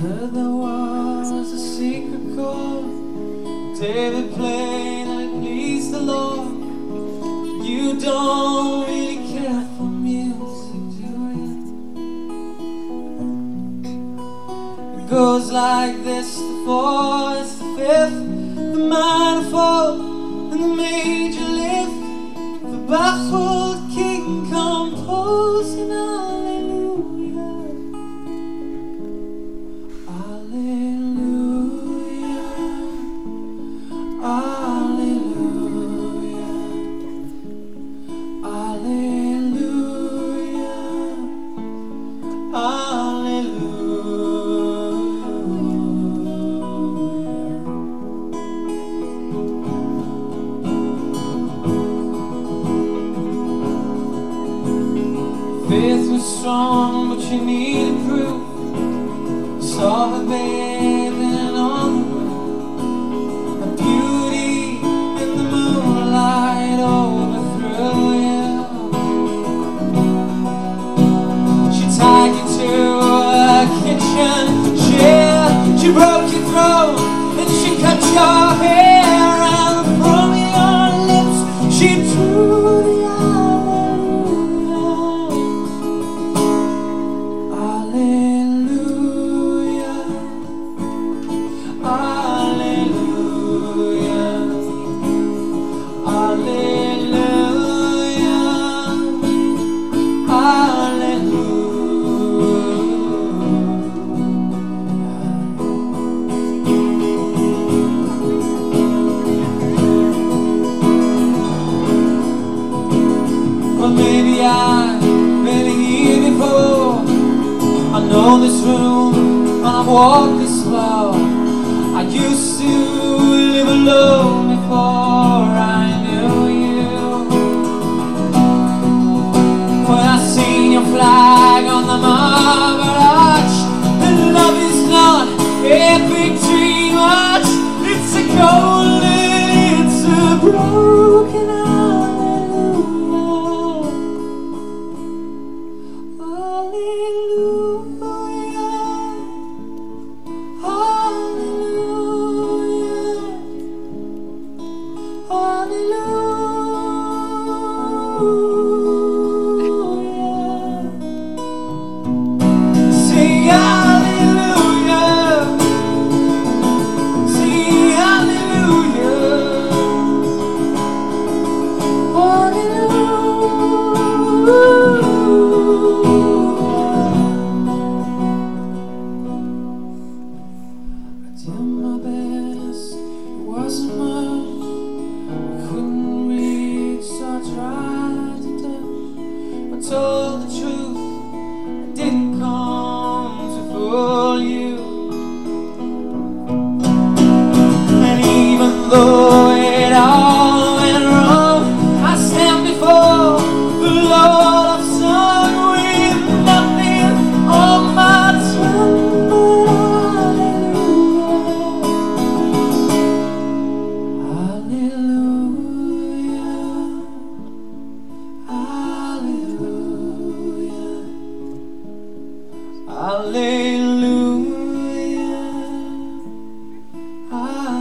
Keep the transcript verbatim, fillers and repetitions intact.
heard there was a secret chord David played and it pleased the Lord. You don't really care for music, do you? It goes like this: the fourth, the fifth, the minor fall, and the major lift. The baffled king composing hallelujah, hallelujah, hallelujah, hallelujah, hallelujah. Faith was strong, but you needed proof. Saw her bathing on the roof, a beauty in the moonlight overthrew you. She tied you to a kitchen chair, she broke your throat, and she cut your hair, and from your lips she drew the I know this room and I've walked this floor. I used to live alone before I knew you. When I seen your flag on the marble arch, and love is not a big dream arch, it's a golden, it's a broken told the truth, I didn't come to fool you. And even though it all went wrong, I stand before the Lord of Song with nothing on my tongue but hallelujah, hallelujah, hallelujah. Hallelujah.